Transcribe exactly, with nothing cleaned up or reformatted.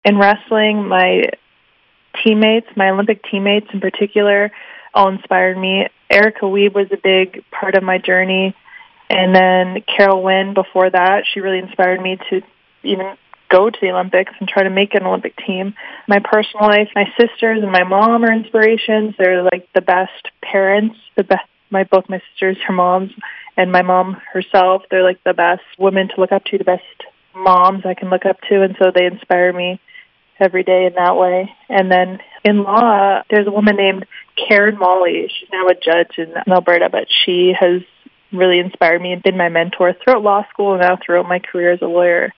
In wrestling, my teammates, my Olympic teammates in particular, all inspired me. Erica Weeb was a big part of my journey. And then Carol Wynn, before that, she really inspired me to even go to the Olympics and try to make an Olympic team. My personal life, my sisters and my mom are inspirations. They're like the best parents, the best. My both my sisters are moms, and my mom herself. They're like the best women to look up to, the best moms I can look up to, and so they inspire me every day in that way. And then in law, there's a woman named Karen Molly. She's now a judge in Alberta, but she has really inspired me and been my mentor throughout law school and now throughout my career as a lawyer.